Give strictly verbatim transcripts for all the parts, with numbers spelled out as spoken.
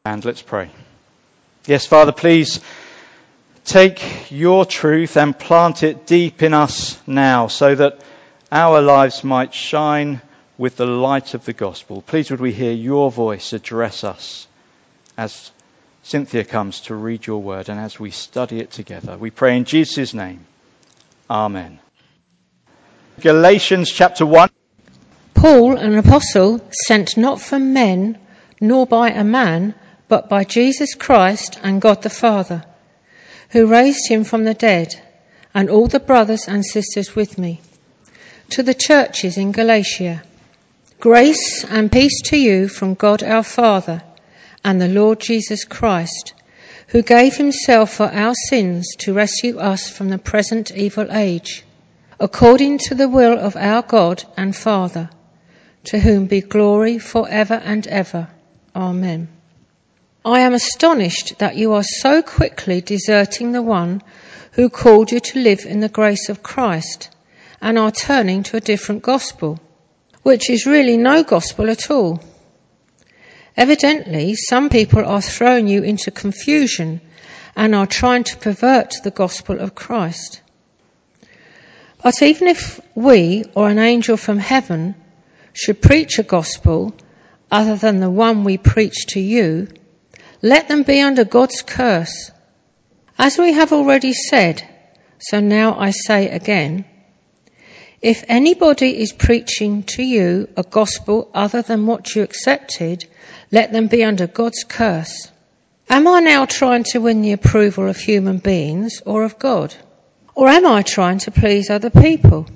And let's pray. Yes, Father, please take your truth and plant it deep in us now so that our lives might shine with the light of the gospel. Please would we hear your voice address us as Cynthia comes to read your word and as we study it together. We pray in Jesus' name. Amen. Galatians chapter one. Paul, an apostle, sent not from men, nor by a man, but by Jesus Christ and God the Father, who raised him from the dead, and all the brothers and sisters with me, to the churches in Galatia. Grace and peace to you from God our Father and the Lord Jesus Christ, who gave himself for our sins to rescue us from the present evil age, according to the will of our God and Father, to whom be glory for ever and ever. Amen. I am astonished that you are so quickly deserting the one who called you to live in the grace of Christ and are turning to a different gospel, which is really no gospel at all. Evidently, some people are throwing you into confusion and are trying to pervert the gospel of Christ. But even if we or an angel from heaven should preach a gospel other than the one we preach to you, let them be under God's curse. As we have already said, so now I say again, if anybody is preaching to you a gospel other than what you accepted, let them be under God's curse. Am I now trying to win the approval of human beings or of God? Or am I trying to please other people?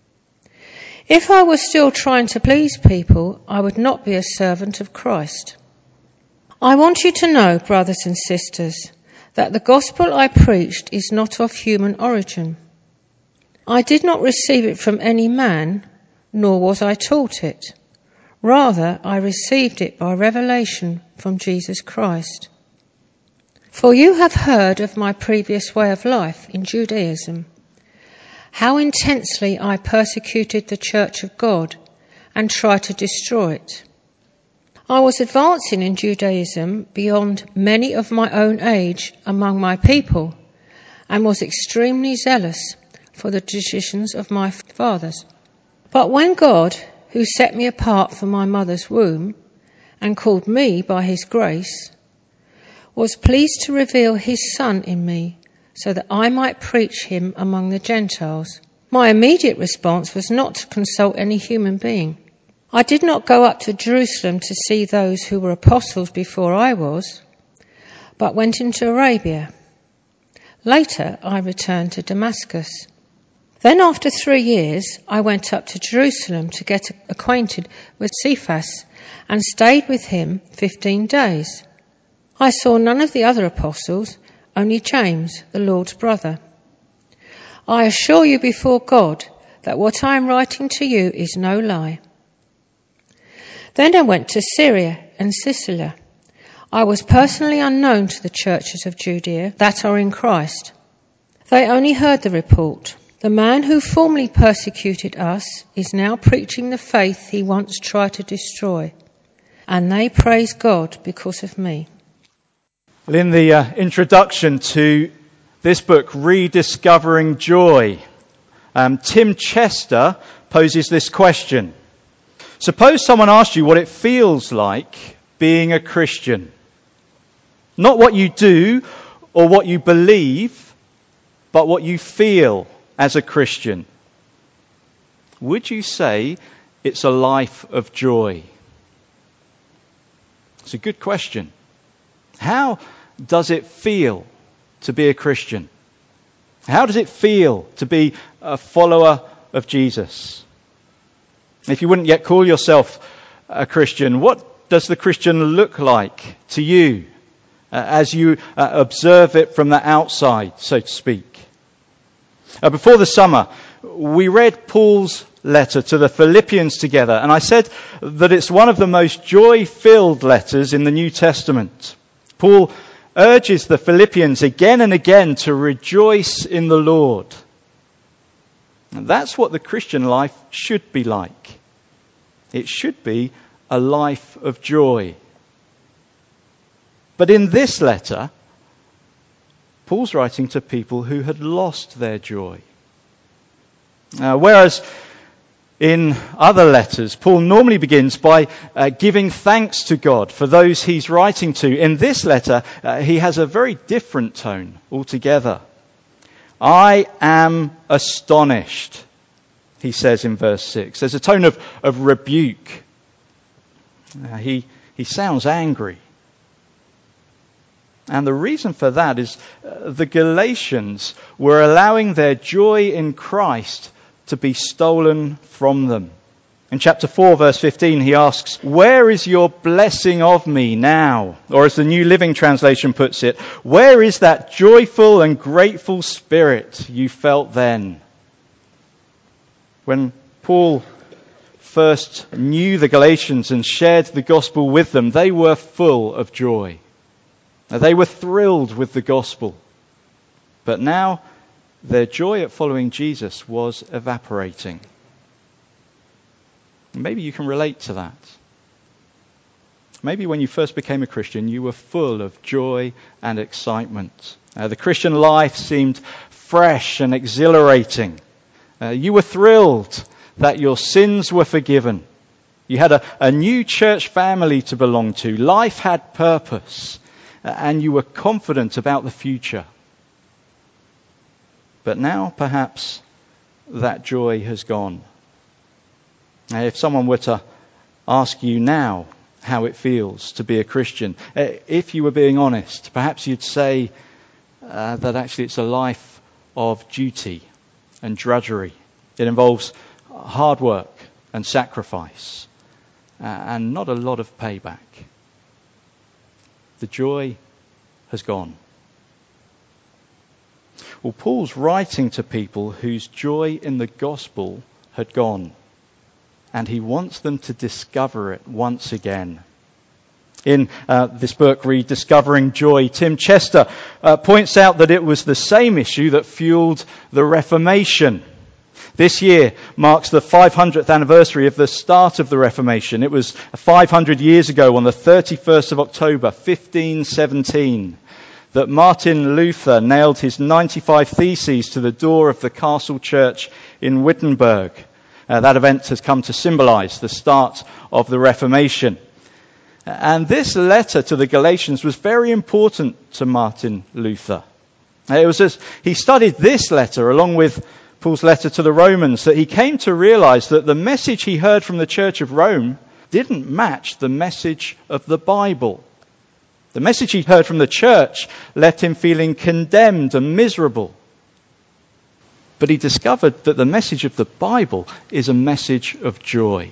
If I was still trying to please people, I would not be a servant of Christ. I want you to know, brothers and sisters, that the gospel I preached is not of human origin. I did not receive it from any man, nor was I taught it. Rather, I received it by revelation from Jesus Christ. For you have heard of my previous way of life in Judaism, how intensely I persecuted the church of God and tried to destroy it. I was advancing in Judaism beyond many of my own age among my people and was extremely zealous for the traditions of my fathers. But when God, who set me apart from my mother's womb and called me by his grace, was pleased to reveal his Son in me so that I might preach him among the Gentiles, my immediate response was not to consult any human being. I did not go up to Jerusalem to see those who were apostles before I was, but went into Arabia. Later, I returned to Damascus. Then after three years, I went up to Jerusalem to get acquainted with Cephas and stayed with him fifteen days. I saw none of the other apostles, only James, the Lord's brother. I assure you before God that what I am writing to you is no lie. Then I went to Syria and Cilicia. I was personally unknown to the churches of Judea that are in Christ. They only heard the report. The man who formerly persecuted us is now preaching the faith he once tried to destroy, and they praise God because of me. Well, in the uh, introduction to this book, Rediscovering Joy, um, Tim Chester poses this question. Suppose someone asked you what it feels like being a Christian. Not what you do or what you believe, but what you feel as a Christian. Would you say it's a life of joy? It's a good question. How does it feel to be a Christian? How does it feel to be a follower of Jesus? If you wouldn't yet call yourself a Christian, what does the Christian look like to you uh, as you uh, observe it from the outside, so to speak? Uh, before the summer, we read Paul's letter to the Philippians together, and I said that it's one of the most joy-filled letters in the New Testament. Paul urges the Philippians again and again to rejoice in the Lord. And that's what the Christian life should be like. It should be a life of joy. But in this letter, Paul's writing to people who had lost their joy. Uh, whereas in other letters, Paul normally begins by uh, giving thanks to God for those he's writing to. In this letter, uh, he has a very different tone altogether. I am astonished, he says in verse six. There's a tone of, of rebuke. Uh, he, he sounds angry. And the reason for that is uh, the Galatians were allowing their joy in Christ to be stolen from them. In chapter four, verse fifteen, he asks, where is your blessing of me now? Or as the New Living Translation puts it, where is that joyful and grateful spirit you felt then? When Paul first knew the Galatians and shared the gospel with them, they were full of joy. They were thrilled with the gospel. But now their joy at following Jesus was evaporating. Maybe you can relate to that. Maybe when you first became a Christian, you were full of joy and excitement. Uh, the Christian life seemed fresh and exhilarating. Uh, you were thrilled that your sins were forgiven. You had a, a new church family to belong to. Life had purpose. Uh, and you were confident about the future. But now, perhaps, that joy has gone. Now, if someone were to ask you now how it feels to be a Christian, if you were being honest, perhaps you'd say uh, that actually it's a life of duty and drudgery. It involves hard work and sacrifice, uh, and not a lot of payback. The joy has gone. Well, Paul's writing to people whose joy in the gospel had gone, and he wants them to discover it once again. In uh, this book, Rediscovering Joy, Tim Chester uh, points out that it was the same issue that fueled the Reformation. This year marks the five hundredth anniversary of the start of the Reformation. It was five hundred years ago on the thirty-first of October, fifteen seventeen, that Martin Luther nailed his ninety-five Theses to the door of the castle church in Wittenberg. Uh, that event has come to symbolize the start of the Reformation. And this letter to the Galatians was very important to Martin Luther. It was as he studied this letter along with Paul's letter to the Romans that he came to realize that the message he heard from the Church of Rome didn't match the message of the Bible. The message he heard from the church left him feeling condemned and miserable. But he discovered that the message of the Bible is a message of joy.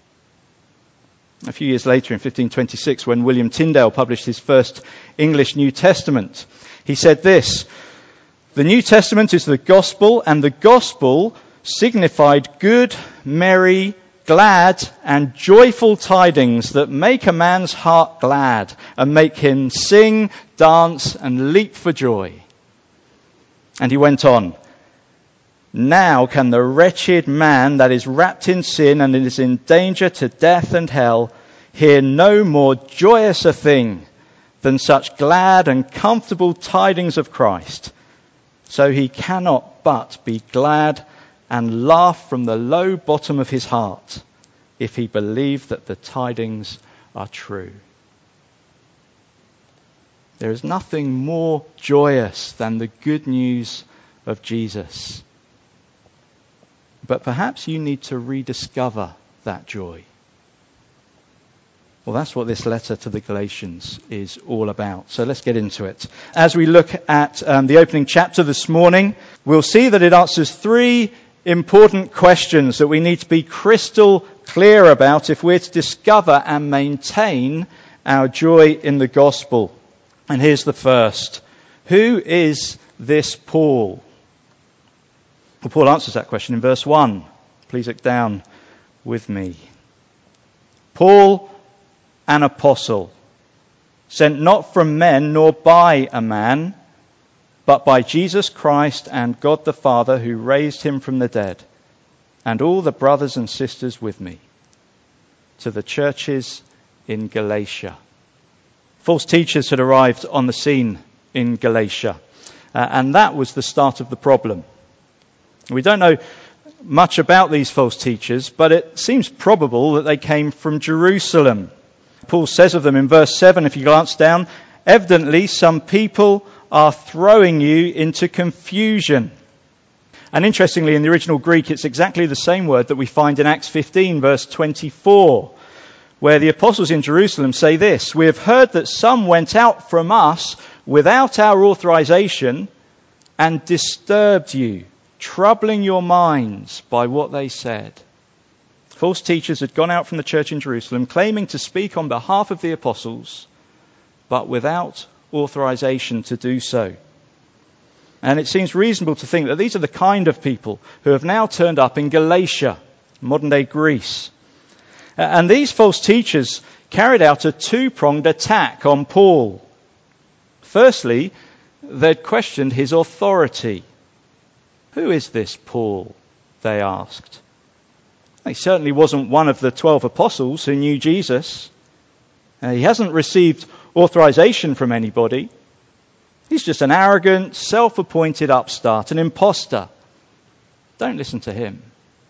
A few years later, in fifteen twenty-six, when William Tyndale published his first English New Testament, he said this: the New Testament is the gospel, and the gospel signified good, merry, glad, and joyful tidings that make a man's heart glad and make him sing, dance, and leap for joy. And he went on, now can the wretched man that is wrapped in sin and is in danger to death and hell hear no more joyous a thing than such glad and comfortable tidings of Christ. So he cannot but be glad and laugh from the low bottom of his heart if he believe that the tidings are true. There is nothing more joyous than the good news of Jesus. But perhaps you need to rediscover that joy. Well, that's what this letter to the Galatians is all about. So let's get into it. As we look at um, the opening chapter this morning, we'll see that it answers three important questions that we need to be crystal clear about if we're to discover and maintain our joy in the gospel. And here's the first. Who is this Paul? Well, Paul answers that question in verse one. Please look down with me. Paul, an apostle, sent not from men nor by a man, but by Jesus Christ and God the Father who raised him from the dead, and all the brothers and sisters with me, to the churches in Galatia. False teachers had arrived on the scene in Galatia, uh, and that was the start of the problem. We don't know much about these false teachers, but it seems probable that they came from Jerusalem. Paul says of them in verse seven, if you glance down, evidently some people are throwing you into confusion. And interestingly, in the original Greek, it's exactly the same word that we find in Acts fifteen, verse twenty-four, where the apostles in Jerusalem say this: "We have heard that some went out from us without our authorization and disturbed you, troubling your minds by what they said." False teachers had gone out from the church in Jerusalem, claiming to speak on behalf of the apostles, but without authorization to do so. And it seems reasonable to think that these are the kind of people who have now turned up in Galatia, modern-day Greece. And these false teachers carried out a two-pronged attack on Paul. Firstly, they'd questioned his authority. "Who is this Paul?" they asked. He certainly wasn't one of the twelve apostles who knew Jesus. Uh, he hasn't received authorization from anybody. He's just an arrogant, self-appointed upstart, an imposter. Don't listen to him.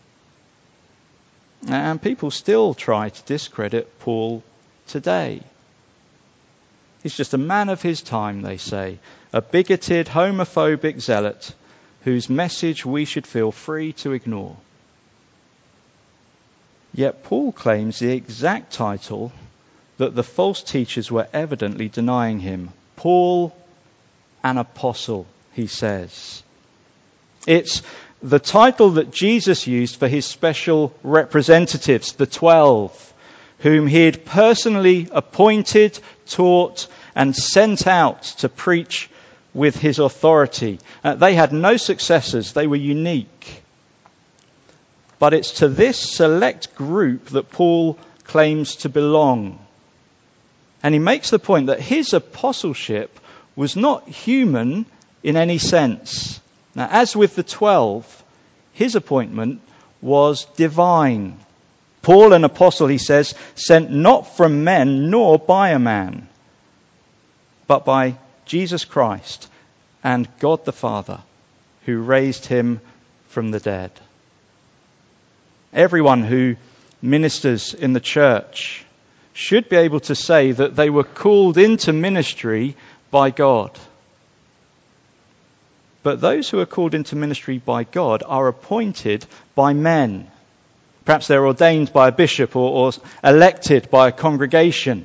And people still try to discredit Paul today. He's just a man of his time, they say, a bigoted, homophobic zealot whose message we should feel free to ignore. Yet Paul claims the exact title that the false teachers were evidently denying him. Paul, an apostle, he says. It's the title that Jesus used for his special representatives, the twelve, whom he had personally appointed, taught, and sent out to preach with his authority. Uh, they had no successors. They were unique. But it's to this select group that Paul claims to belong. And he makes the point that his apostleship was not human in any sense. Now, as with the twelve, his appointment was divine. Paul, an apostle, he says, sent not from men nor by a man, but by Jesus Christ and God the Father, who raised him from the dead. Everyone who ministers in the church should be able to say that they were called into ministry by God. But those who are called into ministry by God are appointed by men. Perhaps they're ordained by a bishop or, or elected by a congregation.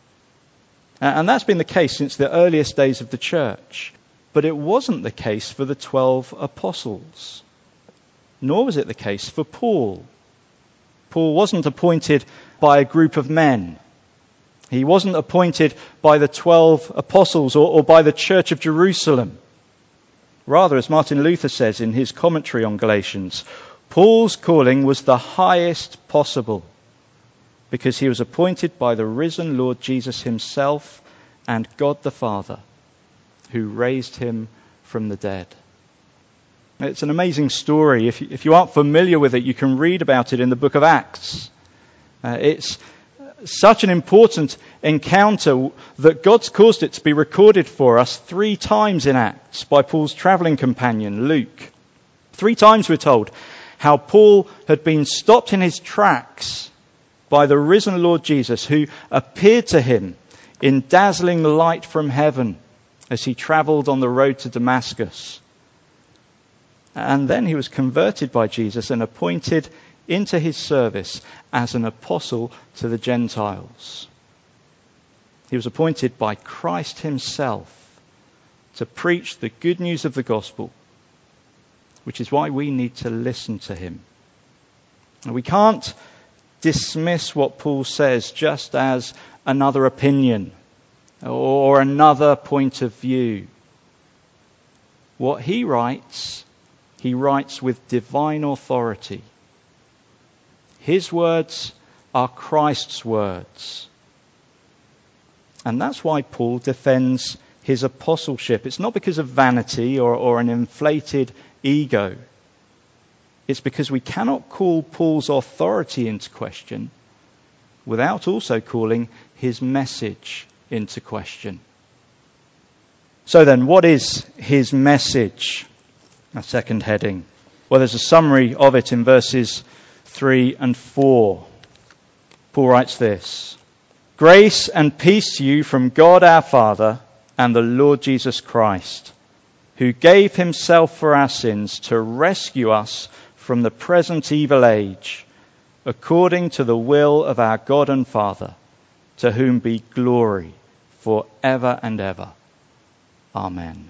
And that's been the case since the earliest days of the church. But it wasn't the case for the twelve apostles. Nor was it the case for Paul. Paul wasn't appointed by a group of men. He wasn't appointed by the twelve apostles or, or by the Church of Jerusalem. Rather, as Martin Luther says in his commentary on Galatians, Paul's calling was the highest possible because he was appointed by the risen Lord Jesus himself and God the Father, who raised him from the dead. It's an amazing story. If you, if you aren't familiar with it, you can read about it in the book of Acts. Uh, it's such an important encounter that God's caused it to be recorded for us three times in Acts by Paul's travelling companion, Luke. Three times we're told how Paul had been stopped in his tracks by the risen Lord Jesus, who appeared to him in dazzling light from heaven as he travelled on the road to Damascus. And then he was converted by Jesus and appointed into his service as an apostle to the Gentiles. He was appointed by Christ himself to preach the good news of the gospel, which is why we need to listen to him. And we can't dismiss what Paul says just as another opinion or another point of view. What he writes, he writes with divine authority. His words are Christ's words. And that's why Paul defends his apostleship. It's not because of vanity or, or an inflated ego. It's because we cannot call Paul's authority into question without also calling his message into question. So then, what is his message? A second heading. Well, there's a summary of it in verses three and four. Paul writes this: Grace and peace to you from God our Father and the Lord Jesus Christ, who gave himself for our sins to rescue us from the present evil age, according to the will of our God and Father, to whom be glory for ever and ever. Amen.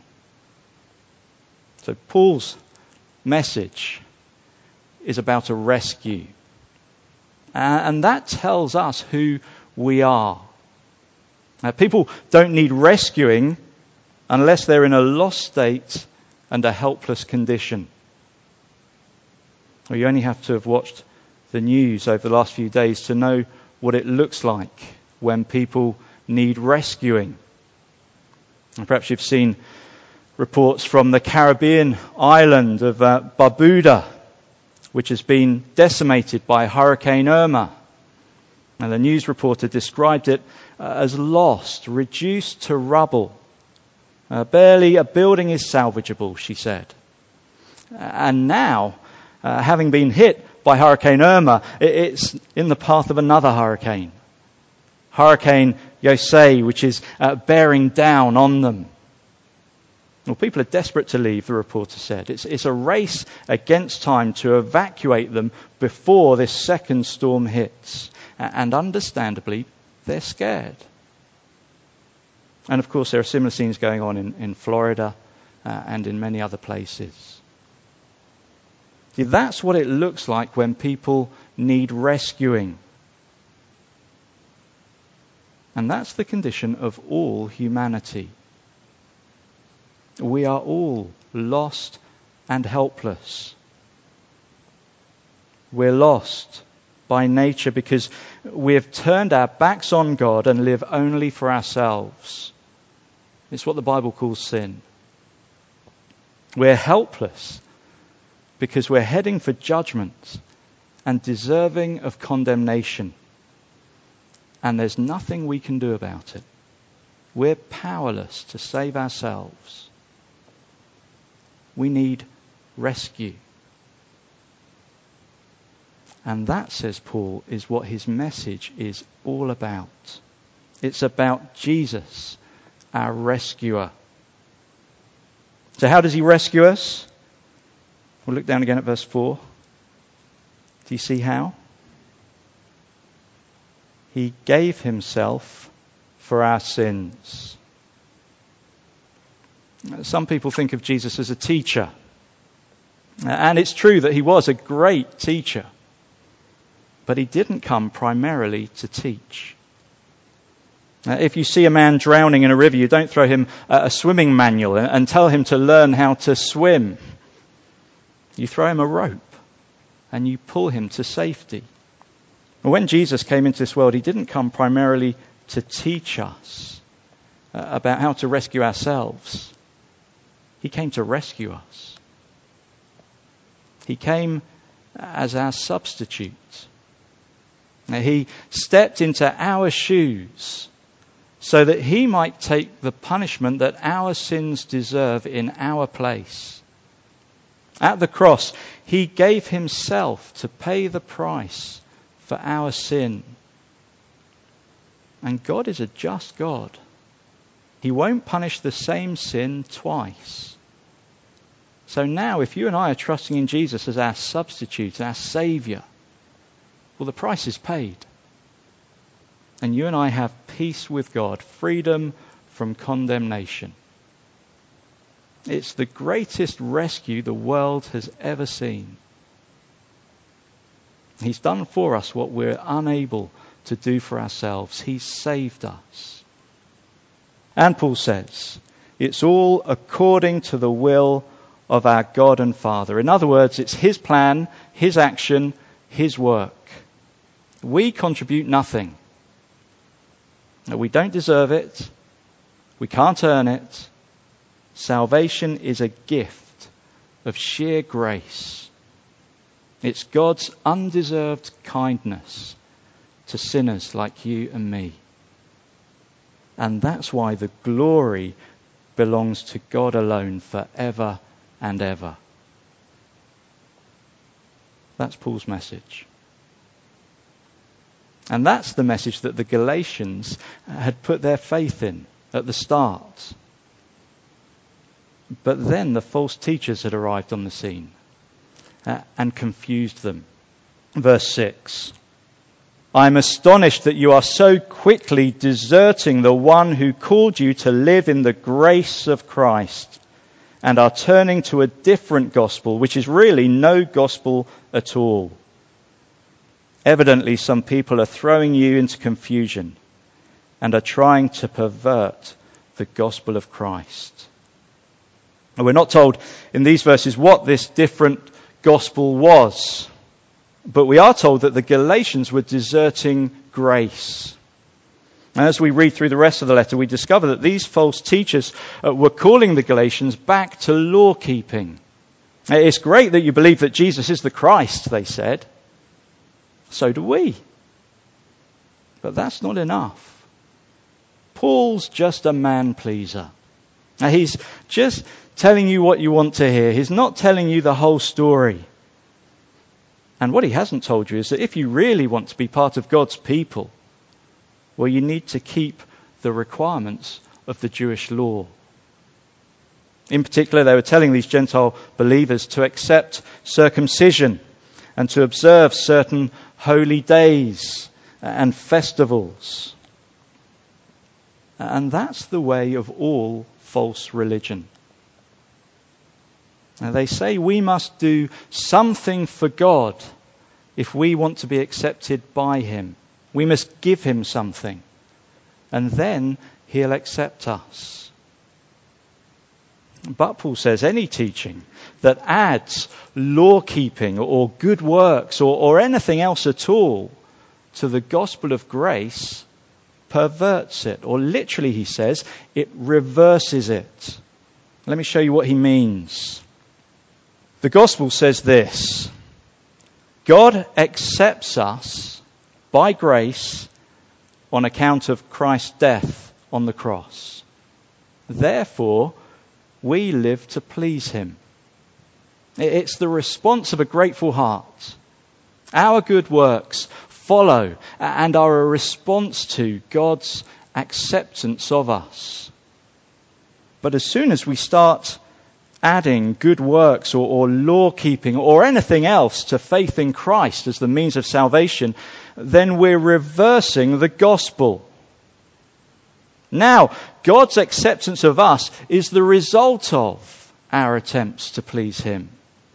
So Paul's message is about a rescue. And that tells us who we are. Now, people don't need rescuing unless they're in a lost state and a helpless condition. Well, you only have to have watched the news over the last few days to know what it looks like when people need rescuing. And perhaps you've seen reports from the Caribbean island of uh, Barbuda, which has been decimated by Hurricane Irma. And the news reporter described it uh, as lost, reduced to rubble. Uh, barely a building is salvageable, she said. And now, uh, having been hit by Hurricane Irma, it, it's in the path of another hurricane. Hurricane Yosei, which is uh, bearing down on them. Well, people are desperate to leave, the reporter said. It's, it's a race against time to evacuate them before this second storm hits. And understandably, they're scared. And of course, there are similar scenes going on in, in Florida uh, and in many other places. See, that's what it looks like when people need rescuing. And that's the condition of all humanity. We are all lost and helpless. We're lost by nature because we have turned our backs on God and live only for ourselves. It's what the Bible calls sin. We're helpless because we're heading for judgment and deserving of condemnation. And there's nothing we can do about it. We're powerless to save ourselves. We need rescue. And that, says Paul, is what his message is all about. It's about Jesus, our rescuer. So how does he rescue us? We'll look down again at verse four. Do you see how? He gave himself for our sins. Some people think of Jesus as a teacher. And it's true that he was a great teacher. But he didn't come primarily to teach. Now, if you see a man drowning in a river, you don't throw him a swimming manual and tell him to learn how to swim. You throw him a rope and you pull him to safety. When Jesus came into this world, he didn't come primarily to teach us uh, about how to rescue ourselves. He came to rescue us. He came as our substitute. Now, he stepped into our shoes so that he might take the punishment that our sins deserve in our place. At the cross, he gave himself to pay the price for our sin. And God is a just God. He won't punish the same sin twice. So now, if you and I are trusting in Jesus as our substitute, our Saviour, well, the price is paid. And you and I have peace with God, freedom from condemnation. It's the greatest rescue the world has ever seen. He's done for us what we're unable to do for ourselves. He's saved us. And Paul says, it's all according to the will of our God and Father. In other words, it's his plan, his action, his work. We contribute nothing. We don't deserve it. We can't earn it. Salvation is a gift of sheer grace. It's God's undeserved kindness to sinners like you and me. And that's why the glory belongs to God alone forever and ever. That's Paul's message. And that's the message that the Galatians had put their faith in at the start. But then the false teachers had arrived on the scene uh, and confused them. Verse six. I am astonished that you are so quickly deserting the one who called you to live in the grace of Christ and are turning to a different gospel, which is really no gospel at all. Evidently, some people are throwing you into confusion and are trying to pervert the gospel of Christ. And we're not told in these verses what this different gospel was. But we are told that the Galatians were deserting grace. And as we read through the rest of the letter, we discover that these false teachers uh, were calling the Galatians back to law keeping. It's great that you believe that Jesus is the Christ, they said. So do we. But that's not enough. Paul's just a man pleaser. Now, he's just telling you what you want to hear. He's not telling you the whole story. And what he hasn't told you is that if you really want to be part of God's people, well, you need to keep the requirements of the Jewish law. In particular, they were telling these Gentile believers to accept circumcision and to observe certain holy days and festivals. And that's the way of all false religion. Now, they say we must do something for God if we want to be accepted by him. We must give him something, and then he'll accept us. But Paul says any teaching that adds law-keeping or good works or, or anything else at all to the gospel of grace perverts it. Or literally, he says, it reverses it. Let me show you what he means. The gospel says this: God accepts us by grace on account of Christ's death on the cross. Therefore, we live to please him. It's the response of a grateful heart. Our good works follow and are a response to God's acceptance of us. But as soon as we start adding good works or, or law-keeping or anything else to faith in Christ as the means of salvation, then we're reversing the gospel. Now, God's acceptance of us is the result of our attempts to please him.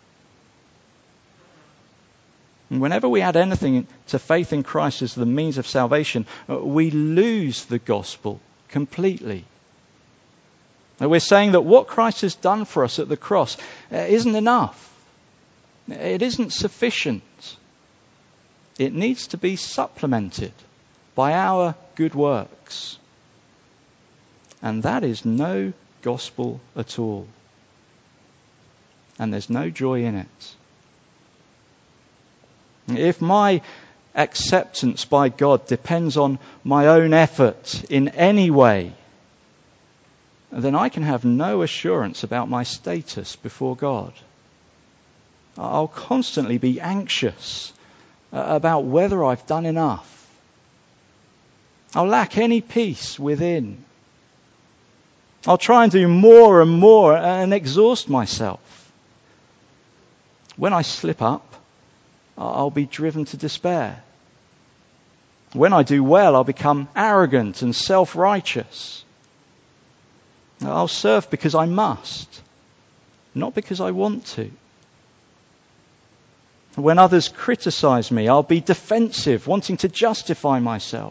And whenever we add anything to faith in Christ as the means of salvation, we lose the gospel completely. Now, we're saying that what Christ has done for us at the cross isn't enough. It isn't sufficient. It needs to be supplemented by our good works. And that is no gospel at all. And there's no joy in it. If my acceptance by God depends on my own effort in any way, then I can have no assurance about my status before God. I'll constantly be anxious about whether I've done enough. I'll lack any peace within. I'll try and do more and more and exhaust myself. When I slip up, I'll be driven to despair. When I do well, I'll become arrogant and self-righteous. I'll serve because I must, not because I want to. When others criticize me, I'll be defensive, wanting to justify myself.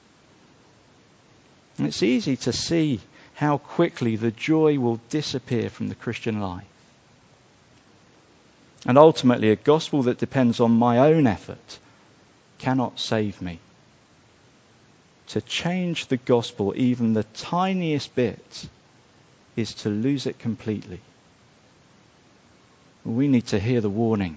And it's easy to see how quickly the joy will disappear from the Christian life. And ultimately, a gospel that depends on my own effort cannot save me. To change the gospel even the tiniest bit is to lose it completely. We need to hear the warning.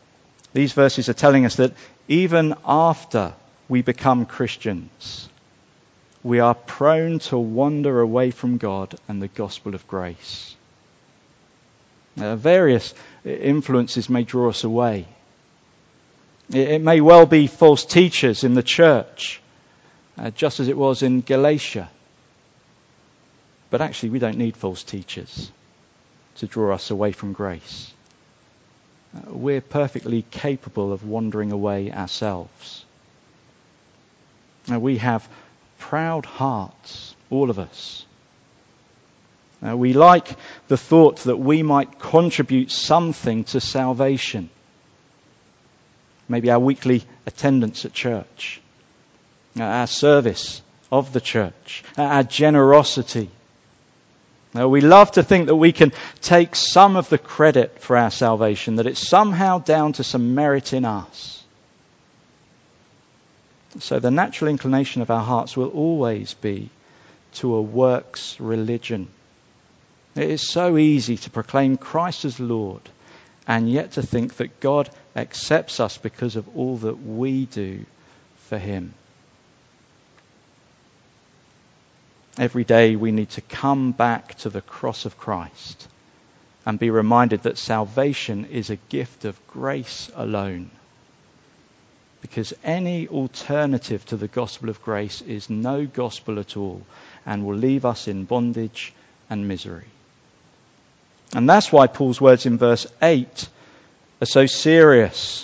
These verses are telling us that even after we become Christians, we are prone to wander away from God and the gospel of grace. Uh, various influences may draw us away. It, it may well be false teachers in the church, uh, just as it was in Galatia. But actually, we don't need false teachers to draw us away from grace. Uh, we're perfectly capable of wandering away ourselves. Uh, we have proud hearts, all of us. Uh, we like the thought that we might contribute something to salvation. Maybe our weekly attendance at church, uh, our service of the church, uh, our generosity. Uh, we love to think that we can take some of the credit for our salvation, that it's somehow down to some merit in us. So the natural inclination of our hearts will always be to a works religion. It is so easy to proclaim Christ as Lord and yet to think that God accepts us because of all that we do for him. Every day we need to come back to the cross of Christ and be reminded that salvation is a gift of grace alone. Because any alternative to the gospel of grace is no gospel at all and will leave us in bondage and misery. And that's why Paul's words in verse eight are so serious.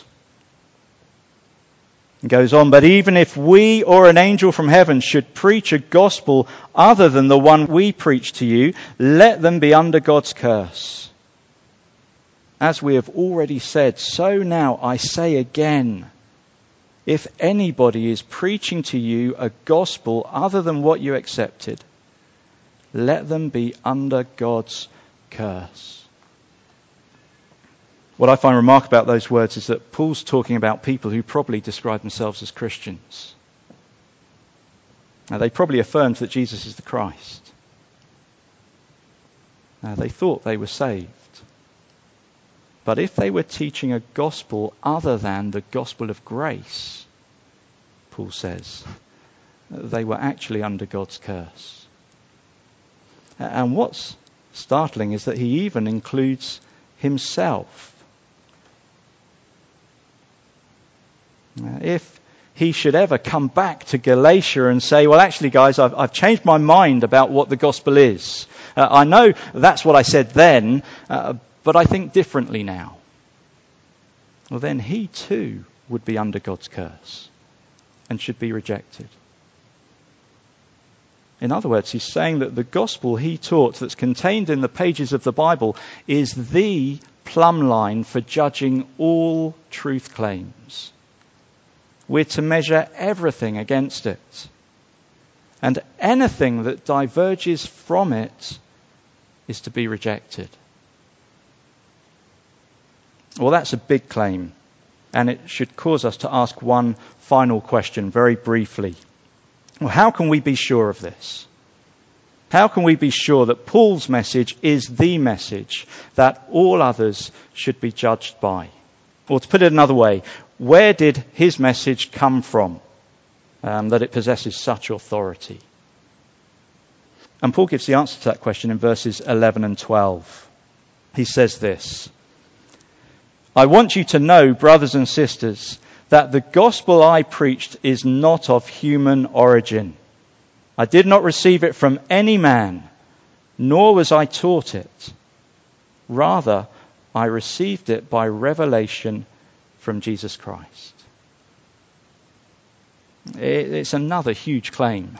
He goes on, but even if we or an angel from heaven should preach a gospel other than the one we preach to you, let them be under God's curse. As we have already said, so now I say again, if anybody is preaching to you a gospel other than what you accepted, let them be under God's curse. What I find remarkable about those words is that Paul's talking about people who probably describe themselves as Christians. Now, they probably affirmed that Jesus is the Christ. Now, they thought they were saved. But if they were teaching a gospel other than the gospel of grace, Paul says, they were actually under God's curse. And what's startling is that he even includes himself. If he should ever come back to Galatia and say, well, actually, guys, I've, I've changed my mind about what the gospel is. Uh, I know that's what I said then, uh, but I think differently now. Well, then he too would be under God's curse and should be rejected. In other words, he's saying that the gospel he taught that's contained in the pages of the Bible is the plumb line for judging all truth claims. We're to measure everything against it. And anything that diverges from it is to be rejected. Well, that's a big claim. And it should cause us to ask one final question very briefly. Well, how can we be sure of this? How can we be sure that Paul's message is the message that all others should be judged by? Or to put it another way, where did his message come from um, that it possesses such authority? And Paul gives the answer to that question in verses eleven and twelve. He says this, I want you to know, brothers and sisters, that the gospel I preached is not of human origin. I did not receive it from any man, nor was I taught it. Rather, I received it by revelation from Jesus Christ. It's another huge claim.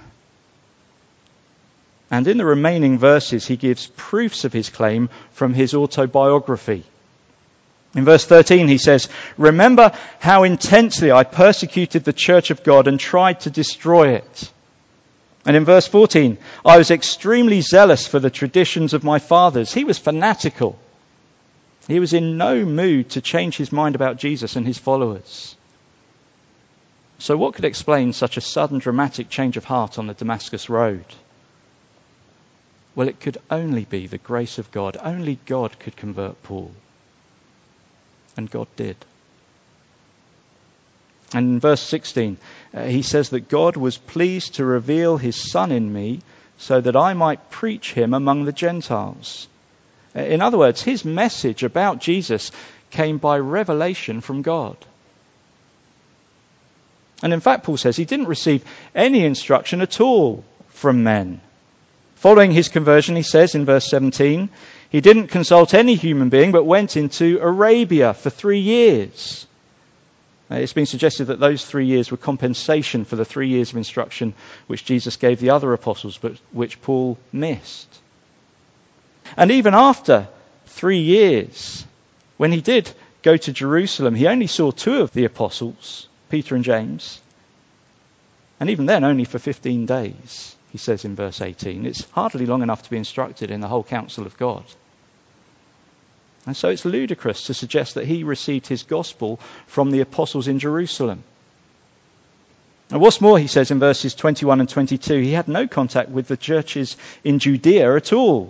And in the remaining verses, he gives proofs of his claim from his autobiography. In verse thirteen, he says, remember how intensely I persecuted the church of God and tried to destroy it. And in verse fourteen, I was extremely zealous for the traditions of my fathers. He was fanatical. He was in no mood to change his mind about Jesus and his followers. So what could explain such a sudden dramatic change of heart on the Damascus road? Well, it could only be the grace of God. Only God could convert Paul. And God did. And in verse sixteen, Uh, he says that God was pleased to reveal his Son in me so that I might preach him among the Gentiles. Uh, in other words, his message about Jesus came by revelation from God. And in fact, Paul says he didn't receive any instruction at all from men. Following his conversion, he says in verse seventeen, he didn't consult any human being but went into Arabia for three years. It's been suggested that those three years were compensation for the three years of instruction which Jesus gave the other apostles, but which Paul missed. And even after three years, when he did go to Jerusalem, he only saw two of the apostles, Peter and James. And even then, only for fifteen days, he says in verse eighteen. It's hardly long enough to be instructed in the whole counsel of God. And so it's ludicrous to suggest that he received his gospel from the apostles in Jerusalem. And what's more, he says in verses twenty-one and twenty-two, he had no contact with the churches in Judea at all.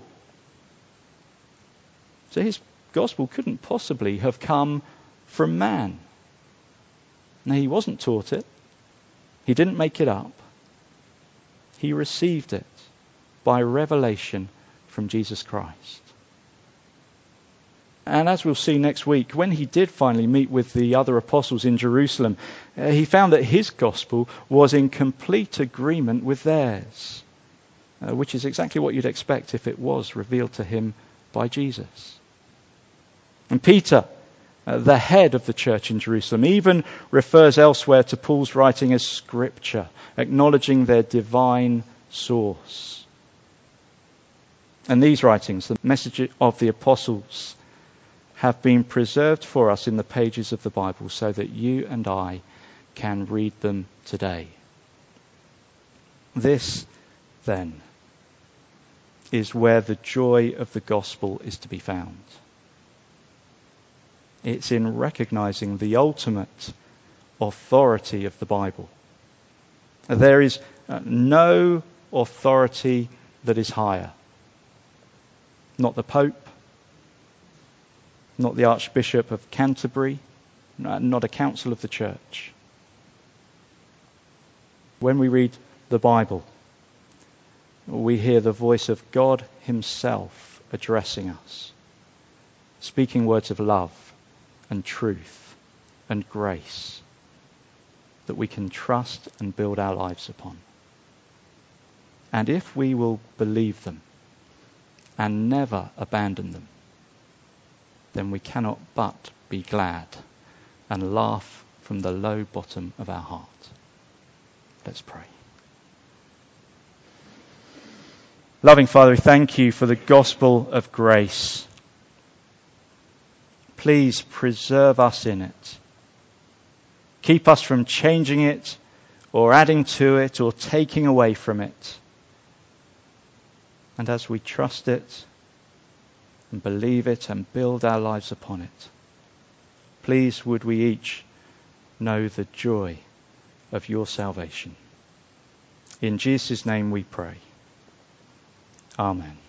So his gospel couldn't possibly have come from man. No, he wasn't taught it. He didn't make it up. He received it by revelation from Jesus Christ. And as we'll see next week, when he did finally meet with the other apostles in Jerusalem, uh, he found that his gospel was in complete agreement with theirs, uh, which is exactly what you'd expect if it was revealed to him by Jesus. And Peter, uh, the head of the church in Jerusalem, even refers elsewhere to Paul's writing as scripture, acknowledging their divine source. And these writings, the message of the apostles, have been preserved for us in the pages of the Bible so that you and I can read them today. This, then, is where the joy of the gospel is to be found. It's in recognizing the ultimate authority of the Bible. There is no authority that is higher. Not the Pope, not the Archbishop of Canterbury, not a council of the church. When we read the Bible, we hear the voice of God himself addressing us, speaking words of love and truth and grace that we can trust and build our lives upon. And if we will believe them and never abandon them, then we cannot but be glad and laugh from the low bottom of our heart. Let's pray. Loving Father, we thank you for the gospel of grace. Please preserve us in it. Keep us from changing it or adding to it or taking away from it. And as we trust it and believe it and build our lives upon it, please would we each know the joy of your salvation. In Jesus' name we pray. Amen.